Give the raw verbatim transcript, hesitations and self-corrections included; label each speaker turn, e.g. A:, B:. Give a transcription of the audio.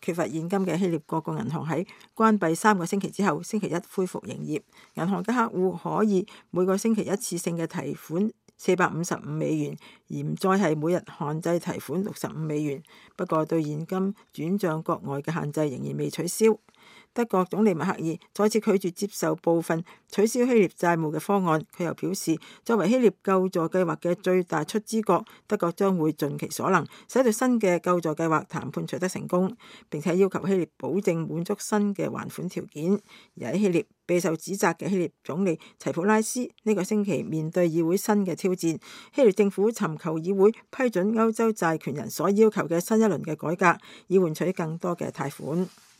A: 缺乏現金嘅希臘各個銀行喺關閉三個星期之後，星期一恢復營業。銀行嘅客戶可以每個星期一次性嘅提款四百五十五美元，而唔再係每日限制提款六十五美元。不過對現金轉帳國外嘅限制仍然未取消。德國總理默克爾再次拒絕接受部分取消希臘債務嘅方案。佢又表示，作為希臘救助計劃嘅最大出資國，德國將會盡其所能，使到新嘅救助計劃談判取得成功，並且要求希臘保證滿足新嘅還款條件。而喺希臘備受指責嘅希臘總理齊普拉斯呢個星期面對議會新嘅挑戰，希臘政府尋求議會批准歐洲債權人所要求嘅新一輪嘅改革，以換取更多嘅貸款。